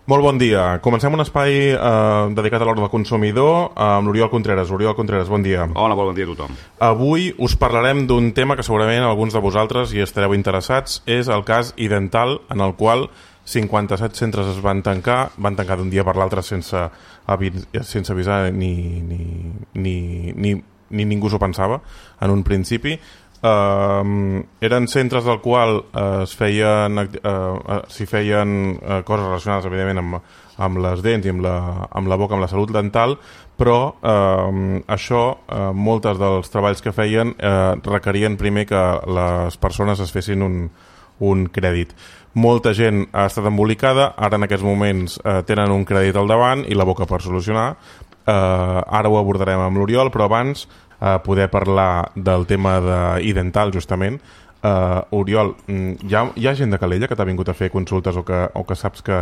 Molt bon dia. Comencem un espai dedicat a l'ordre del consumidor amb l'Oriol Contreras. Oriol Contreras, bon dia. Hola, bon dia a tothom. Avui us parlarem d'un tema que segurament alguns de vosaltres hi estareu interessats. És el cas Idental, en el qual 57 centres es van tancar d'un dia per l'altre sense avisar ni ningú s'ho pensava en un principi. Eren centres del qual s'hi feien coses relacionades evidentment amb les dents i amb la boca, amb la salut dental, però moltes dels treballs que feien requerien primer que les persones es fessin un crèdit. Molta gent ha estat embolicada, ara en aquests moments tenen un crèdit al davant i la boca per solucionar. Ara ho abordarem amb l'Oriol, però abans poder parlar del tema d'Idental, justament. Oriol, hi ha gent de Calella que t'ha vingut a fer consultes o que saps que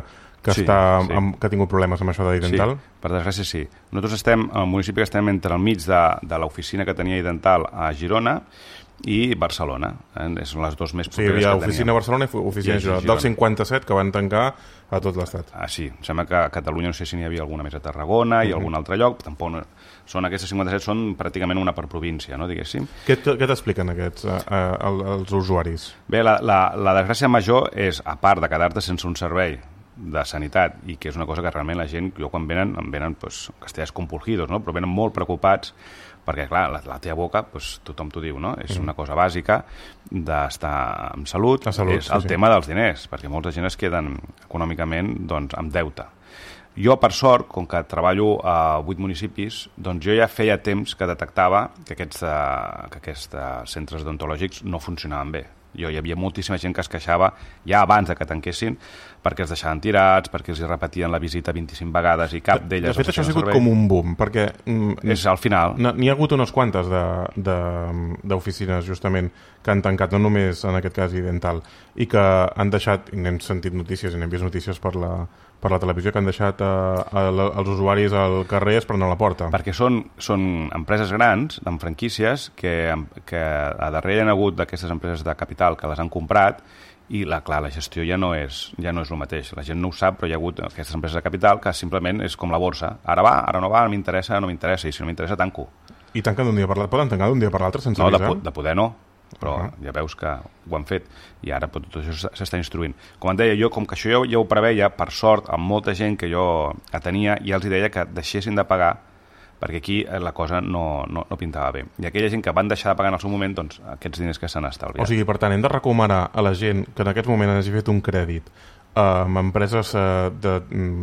ha tingut problemes amb això d'Idental? Sí, per desgràcia sí. Nosaltres estem al municipi que estem entre el mig de l'oficina que tenia Idental a Girona i Barcelona. Són les dues més properes que teníem. Sí, hi ha oficina a Barcelona i oficina a Girona. Dels 57 que van tancar a tot l'estat. Sí, em sembla que a Catalunya no sé si n'hi havia alguna més a Tarragona i algun altre lloc, tampoc no. Aquestes 57 són pràcticament una per província, no, diguéssim. Què t'expliquen aquests els usuaris? Bé, la desgràcia major és, a part de quedar-te sense un servei de sanitat, i que és una cosa que realment la gent, jo quan venen, em venen castellers compulgidos, no? Però venen molt preocupats perquè, clar, la teva boca, tothom t'ho diu, no? És una cosa bàsica d'estar amb salut, és el tema dels diners, perquè molta gent es queden econòmicament amb deute. Jo, per sort, com que treballo a 8 municipis, doncs jo ja feia temps que detectava que aquests centres odontològics no funcionaven bé. Hi havia moltíssima gent que es queixava ja abans que tanquessin perquè els deixaven tirats, perquè els repetien la visita 25 vegades i cap d'elles... De fet, això ha sigut com un boom, perquè... És al final. N'hi ha hagut unes quantes d'oficines, justament, que han tancat, no només en aquest cas Idental, i que han deixat, i n'hem sentit notícies, i n'hem vist notícies per la televisió, que han deixat els usuaris al carrer esperant a la porta. Perquè són empreses grans, amb franquícies, que a darrere hi ha hagut d'aquestes empreses de capital que les han comprat, i la gestió ja no és el mateix. La gent no ho sap, però hi ha hagut aquestes empreses de capital que simplement és com la borsa. Ara va, ara no va, no m'interessa, i si no m'interessa tanco. I tanquen d'un dia per l'altre? Poden tancar d'un dia per l'altre sense avisar? No, de poder no, però ja veus que ho han fet i ara tot això s'està instruint. Com et deia, jo, com que això ja ho preveia, per sort, amb molta gent que jo atenia, ja els deia que deixessin de pagar, perquè aquí la cosa no pintava bé. I aquella gent que van deixar de pagar en el seu moment, doncs aquests diners que s'han estalviat. O sigui, per tant, hem de recomanar a la gent que en aquest moment hagi fet un crèdit amb empreses de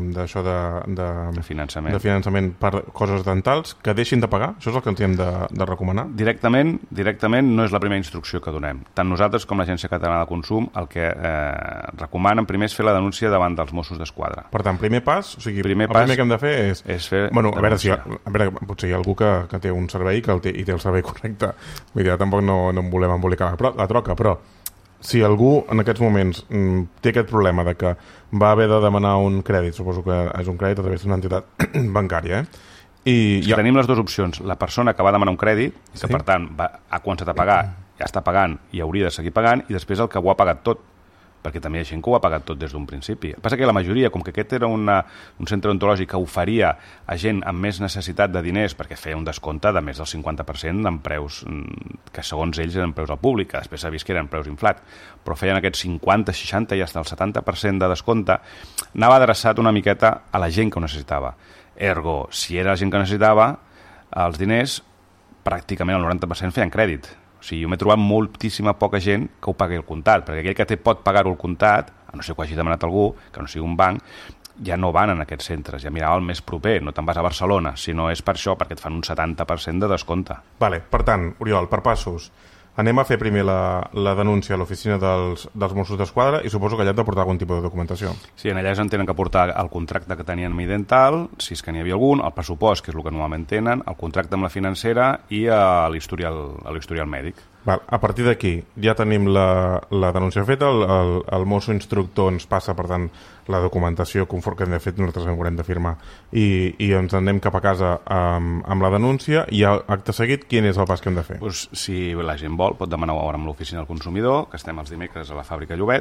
finançament per coses dentals, que deixin de pagar? Això és el que ens hem de recomanar? Directament no és la primera instrucció que donem. Tant nosaltres com l'Agència Catalana de Consum el que recomanen primer és fer la denúncia davant dels Mossos d'Esquadra. Per tant, primer pas, o sigui, el primer que hem de fer és fer denúncia. A veure, potser hi ha algú que té un servei i té el servei correcte. Vull dir, tampoc no en volem embolicar la troca, però si algú en aquests moments té aquest problema de que va haver de demanar un crèdit, suposo que és un crèdit a través d'una entitat bancària, tenim les dues opcions. La persona que va demanar un crèdit, que per tant ha començat a pagar, ja està pagant i hauria de seguir pagant, i després el que ho ha pagat tot, perquè també hi ha gent que ho ha pagat tot des d'un principi. El que passa que la majoria, com que aquest era un centre odontològic que oferia a gent amb més necessitat de diners, perquè feia un descompte de més del 50% en preus que segons ells eren preus al públic, que després s'ha vist que eren preus inflats, però feien aquests 50, 60 i fins al 70% de descompte, anava adreçat una miqueta a la gent que ho necessitava. Ergo, si era la gent que necessitava els diners, pràcticament el 90% feien crèdit. O sigui, jo m'he trobat moltíssima poca gent que ho pagui al comptat, perquè aquell que pot pagar-ho al comptat, a no ser que ho hagi demanat algú, que no sigui un banc, ja no van en aquests centres, ja mirava el més proper, no te'n vas a Barcelona, si no és per això, perquè et fan un 70% de descompte. Vale, per tant, Oriol, per passos, anem a fer primer la denúncia a l'oficina dels Mossos d'Esquadra i suposo que allà hem de portar algun tipus de documentació. Sí, en allà tenen que portar el contracte que tenien amb Idental, si és que n'hi havia algun, el pressupost, que és el que normalment tenen, el contracte amb la financera i l'historial mèdic. Val, a partir d'aquí ja tenim la denúncia feta, el mosso instructor ens passa, per tant, la documentació conforme que hem de fer, nosaltres haurem de firmar i ens anem cap a casa amb la denúncia i acte seguit, quin és el pas que hem de fer? Pues, si la gent vol, pot demanar hora amb l'oficina del consumidor, que estem els dimecres a la fàbrica Llobet,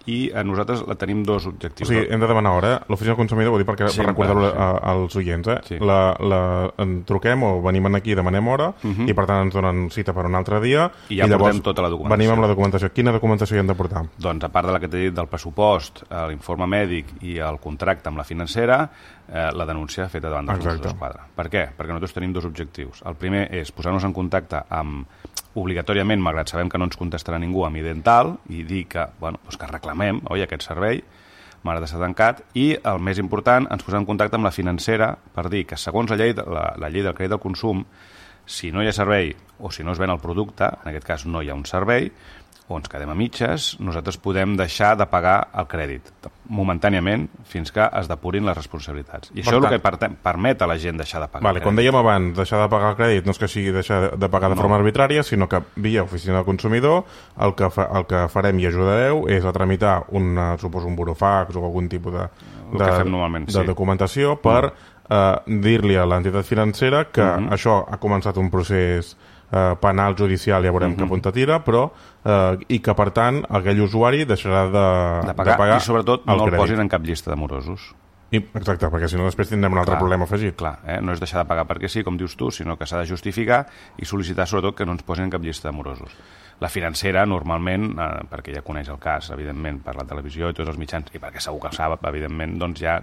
i nosaltres tenim dos objectius. O sigui, hem de demanar hora. L'oficina del consumidor, vull dir, per recordar-ho als oients, en truquem o venim aquí i demanem hora i per tant ens donen cita per un altre dia i ja portem tota la documentació. Venim amb la documentació. Quina documentació hi hem de portar? Doncs a part de la que t'he dit del pressupost, l'informe mèdic i el contracte amb la financera, la denúncia feta davant dels Mossos d'Esquadra. Per què? Perquè nosaltres tenim dos objectius. El primer és posar-nos en contacte amb, obligatòriament, malgrat sabem que no ens contestarà ningú, amb Idental i dir que, que reclamem aquest servei, malgrat estar tancat, i el més important, ens posem en contacte amb la financera per dir que segons la llei del crèdit del consum, si no hi ha servei o si no es ven el producte, en aquest cas no hi ha un servei, o ens quedem a mitges, nosaltres podem deixar de pagar el crèdit momentàniament fins que es depurin les responsabilitats. I això és el que permet a la gent deixar de pagar el crèdit. Com dèiem abans, deixar de pagar el crèdit no és que sigui deixar de pagar de forma arbitrària, sinó que via oficina del consumidor el que farem i ajudareu és a tramitar un burofax o algun tipus de documentació per dir-li a l'entitat financera que això ha començat un procés penal, judicial, ja veurem que punta tira, però i que, per tant, aquell usuari deixarà de pagar i, sobretot, no el posin en cap llista de morosos. Exacte, perquè si no després tindrem un altre problema afegit. Clar, no és deixar de pagar perquè sí, com dius tu, sinó que s'ha de justificar i sol·licitar, sobretot, que no ens posin en cap llista de morosos. La financera, normalment, perquè ja coneix el cas, evidentment, per la televisió i tots els mitjans, i perquè segur que el sap, evidentment, doncs ja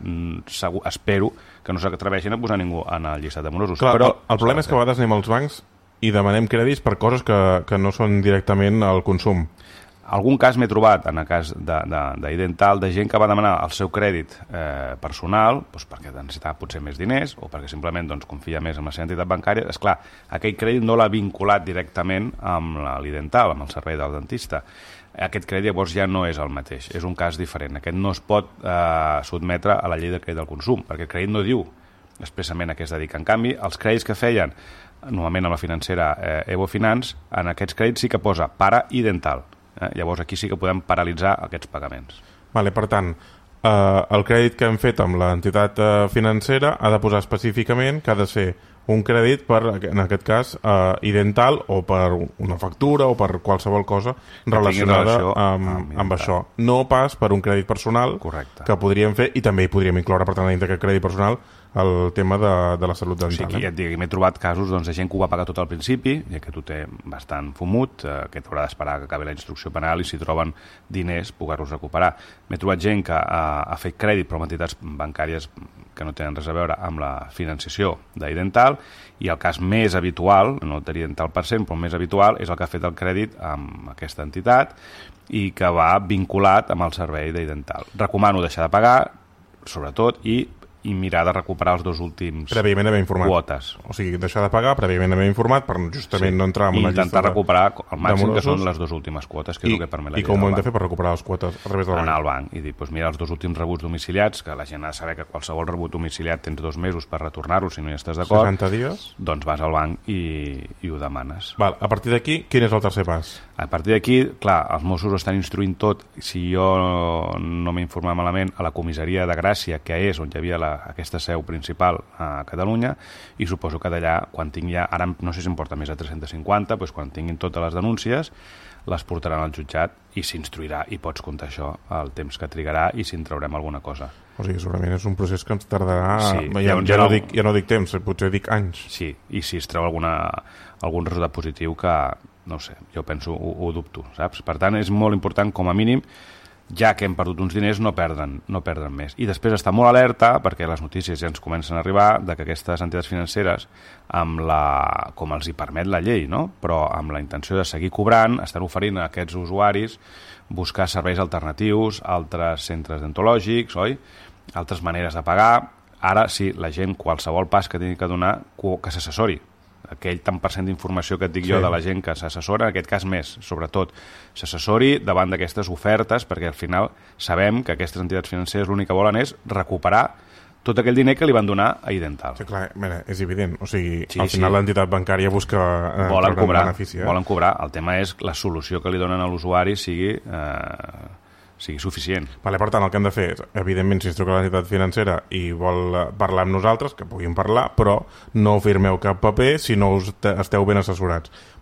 espero que no s'atreveixin a posar ningú en el llistat de morosos. Clar, però el problema és que a vegades anem als bancs i demanem crèdits per coses que no són directament al consum. Algun cas m'he trobat, en el cas d'Idental, de gent que va demanar el seu crèdit personal perquè necessitava potser més diners o perquè simplement confia més en la seva entitat bancària. Esclar, aquell crèdit no l'ha vinculat directament amb l'Idental, amb el servei del dentista. Aquest crèdit llavors ja no és el mateix, és un cas diferent. Aquest no es pot sotmetre a la llei de crèdit del consum, perquè el crèdit no diu expressament a què es dedica. En canvi, els crèdits que feien normalment amb la financera Evo Finance, en aquests crèdits sí que posa para i dental. Llavors aquí sí que podem paralitzar aquests pagaments. Per tant, el crèdit que hem fet amb l'entitat financera ha de posar específicament que ha de ser un crèdit per, en aquest cas, Idental o per una factura o per qualsevol cosa relacionada amb això. No pas per un crèdit personal. Correcte. Que podríem fer, i també hi podríem incloure, per tant, dintre aquest crèdit personal, el tema de la salut dental. O sigui, ja et dic, m'he trobat casos de gent que ho va pagar tot al principi, ja que ho té bastant fumut, que haurà d'esperar que acabi la instrucció penal i si troben diners poder-los recuperar. M'he trobat gent que ha fet crèdit per entitats bancàries que no tenen res a veure amb la financiació d'Idental, i el cas més habitual, no el d'Idental per cent, però el més habitual és el que ha fet el crèdit amb aquesta entitat i que va vinculat amb el servei d'Idental. Recomano deixar de pagar, sobretot, i mirar de recuperar els dos últims prèviament haver informat. Quotes. O sigui, deixar de pagar, prèviament haver informat per justament no entrar en una llista intentar recuperar al màxim que són les dues últimes quotes, que és el que permet la llei del banc. I com ho hem de fer per recuperar les quotes a través del banc? Anar al banc i dir, mira els dos últims rebuts domiciliats, que la gent ha de saber que qualsevol rebut domiciliat tens 2 mesos per retornar-lo si no hi estàs d'acord. 60 dies? Doncs vas al banc i ho demanes. A partir d'aquí, quin és el tercer pas? A partir d'aquí, clar, els Mossos estan instruint tot, si jo no m'he informat malament, a la comissaria de Gràcia, que és on hi havia aquesta seu principal a Catalunya, i suposo que d'allà, quan tingui ara no sé si em porta més de 350, doncs quan tinguin totes les denúncies, les portaran al jutjat i s'instruirà, i pots comptar això, el temps que trigarà i si en traurem alguna cosa. O sigui, segurament és un procés que ens tardarà... Sí, ja no dic temps, potser dic anys. Sí, i si es treu algun resultat positiu que, no sé, jo penso, ho dubto, saps? Per tant, és molt important, com a mínim, ja que hem perdut uns diners, no perdren més. I després està molt alerta, perquè les notícies ja ens comencen a arribar, de que aquestes entitats financeres, com els hi permet la llei, no? Però amb la intenció de seguir cobrant, estan oferint a aquests usuaris buscar serveis alternatius, altres centres dentològics, oi? Altres maneres de pagar. Ara, sí, la gent, qualsevol pas que tingui que donar, que s'assessori. Aquell tant % d'informació que et dic jo de la gent que s'assessora, en aquest cas més, sobretot, s'assessori davant d'aquestes ofertes, perquè al final sabem que aquestes entitats financeres l'únic que volen és recuperar tot aquell diner que li van donar a Idental. Sí, clar, és evident. O sigui, al final l'entitat bancària busca volen benefici. Volen cobrar. El tema és la solució que li donen a l'usuari sigui suficient. Per tant, el que hem de fer és, evidentment, si es truca a l'entitat financera i vol parlar amb nosaltres, que puguin parlar, però no firmeu cap paper si no esteu ben assessorats.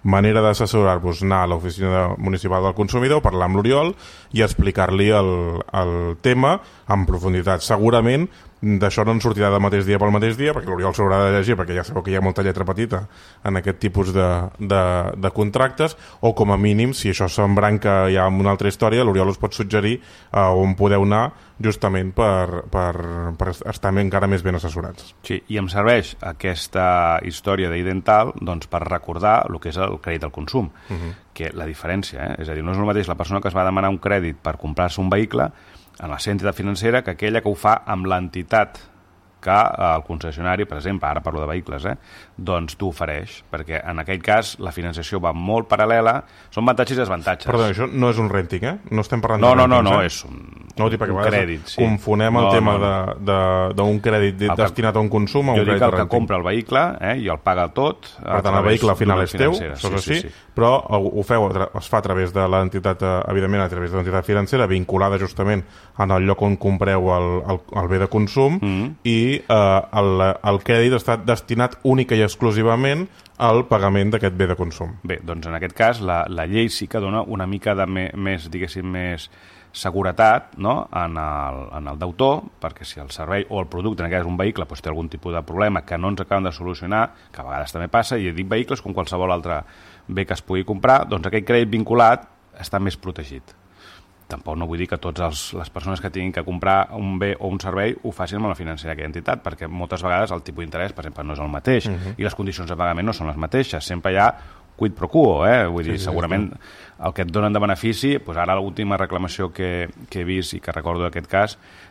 manera d'assessorar-vos, anar a l'oficina municipal del consumidor, parlar amb l'Oriol i explicar-li el tema en profunditat. Segurament d'això no en sortirà del mateix dia pel mateix dia, perquè l'Oriol s'haurà de llegir, perquè ja sabeu que hi ha molta lletra petita en aquest tipus de contractes, o com a mínim, si això s'embranca ja amb una altra història, l'Oriol us pot suggerir on podeu anar justament per estar encara més ben assessorats. Sí, i em serveix aquesta història d'Idental doncs, per recordar el que és el crèdit al consum, que la diferència, és a dir, no és el mateix la persona que es va demanar un crèdit per comprar-se un vehicle en la seva entitat financera que aquella que ho fa amb l'entitat que el concessionari, per exemple, ara parlo de vehicles, doncs t'ho ofereix, perquè en aquell cas la financiació va molt paral·lela, són avantatges i desvantatges. Perdó, això no és un renting, No estem parlant de rentings, No, és un crèdit. Sí. Confonem el tema d'un crèdit destinat a un consum a un crèdit de renting. Jo dic el que compra el vehicle i el paga tot. Per tant, el vehicle al final és teu, això és així, però es fa a través de l'entitat, evidentment a través de l'entitat financera, vinculada justament en el lloc on compreu el bé de consum, i el crèdit està destinat única i exclusivament al pagament d'aquest bé de consum. Bé, doncs en aquest cas la llei sí que dona una mica de més, diguéssim, més seguretat, no? en el deutor, perquè si el servei o el producte, en aquest cas un vehicle, doncs té algun tipus de problema que no ens acaben de solucionar, que a vegades també passa, i dic vehicles com qualsevol altre bé que es pugui comprar, doncs aquest crèdit vinculat està més protegit. Tampoc no vull dir que totes les persones que tinguin que comprar un bé o un servei ho facin amb la financera d'aquella entitat, perquè moltes vegades el tipus d'interès, per exemple, no és el mateix, i les condicions de pagament no són les mateixes. Sempre hi ha quid pro quo, Vull dir, segurament el que et donen de benefici, doncs ara l'última reclamació que he vist i que recordo d'aquest cas,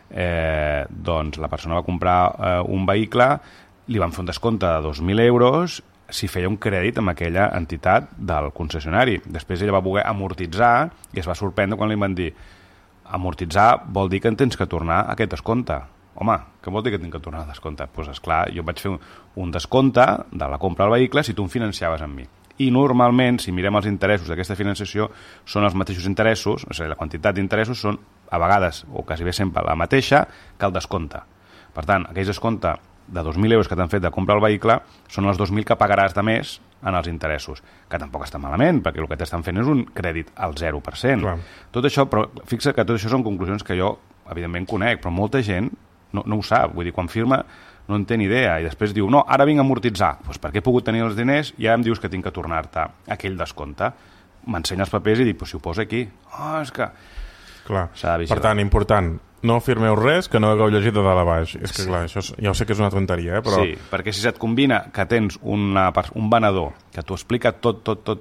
doncs la persona va comprar un vehicle, li van fer un descompte de 2.000 euros si feia un crèdit amb aquella entitat del concessionari. Després ella va voler amortitzar i es va sorprendre quan li van dir amortitzar vol dir que en tens que tornar aquest descompte. Home, què vol dir que tinc que tornar el descompte? Doncs esclar, jo vaig fer un descompte de la compra del vehicle si tu em finançaves amb mi. I normalment, si mirem els interessos d'aquesta financiació, són els mateixos interessos, és a dir, la quantitat d'interessos són a vegades, o quasi bé sempre, la mateixa que el descompte. Per tant, aquell descompte de 2.000 euros que t'han fet de comprar el vehicle són els 2.000 que pagaràs de més en els interessos, que tampoc està malament, perquè el que t'estan fent és un crèdit al 0%. Clar. Tot això, però fixa que tot això són conclusions que jo, evidentment, conec, però molta gent no ho sap. Vull dir, quan firma no en té ni idea, i després diu, no, ara vinc a amortitzar. Doncs perquè he pogut tenir els diners i ara em dius que tinc que tornar-te aquell descompte. M'ensenya els papers i dic, si ho posa aquí. És que... Clar. S'ha de vigilar. Per tant, important, no firmeu res que no hagueu llegit de dalt a baix. És que, clar, això ja ho sé que és una tonteria, però... Sí, perquè si se't combina que tens un venedor que t'ho explica tot,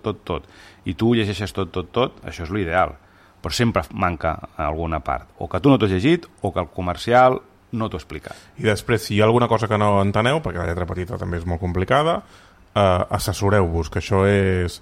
i tu ho llegeixes tot, això és l'ideal. Però sempre manca alguna part. O que tu no t'ho has llegit, o que el comercial no t'ho explica. I després, si hi ha alguna cosa que no enteneu, perquè la lletra petita també és molt complicada, assessoreu-vos, que això és...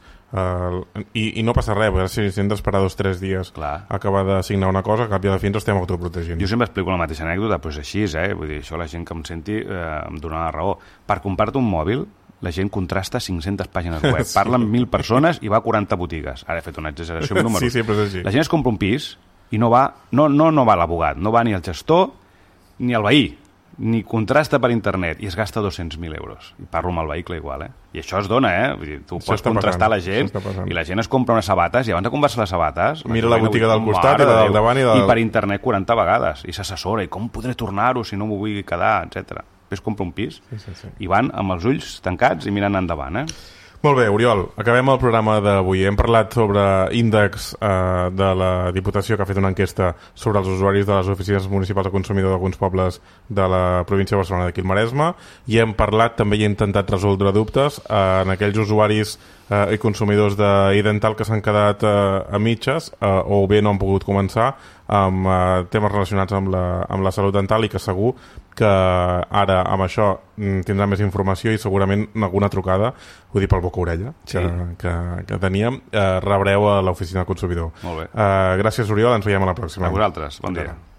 I no passa res, perquè si hem d'esperar 2 o 3 dies acabar de signar una cosa, cap de fi ens estem autoprotegint. Jo sempre explico la mateixa anècdota, però és així, Vull dir, això la gent que em senti em dona la raó. Per comprar-te un mòbil, la gent contrasta 500 pàgines web, parla amb 1.000 persones i va a 40 botigues. Ara he fet una exageració amb números. Sí, sempre és així. La gent es compra un pis i no va l'abogat, no va ni el gestor ni el veí, ni contrasta per internet, i es gasta 200.000 euros. I parlo amb el vehicle igual, I això es dona, Vull dir, tu pots contrastar la gent, i la gent es compra unes sabates, i abans de comprar-se les sabates... Mira la botiga del costat i del davant i del... I per internet 40 vegades, i s'assessora, i com podré tornar-ho si no m'ho vull quedar, etc. Després compra un pis, i van amb els ulls tancats i mirant endavant, Molt bé, Oriol, acabem el programa d'avui. Hem parlat sobre índexs de la Diputació, que ha fet una enquesta sobre els usuaris de les oficines municipals de consumidor d'alguns pobles de la província de Barcelona, d'aquí el Maresme, i hem parlat, també he intentat resoldre dubtes en aquells usuaris i consumidors d'Idental que s'han quedat a mitges o bé no han pogut començar amb temes relacionats amb la salut dental, i que segur que ara amb això tindrà més informació i segurament alguna trucada, ho dic pel boca-orella que teníem, rebreu a l'oficina del consumidor. Molt bé. Gràcies, Oriol, ens veiem a la pròxima. A vosaltres, bon dia.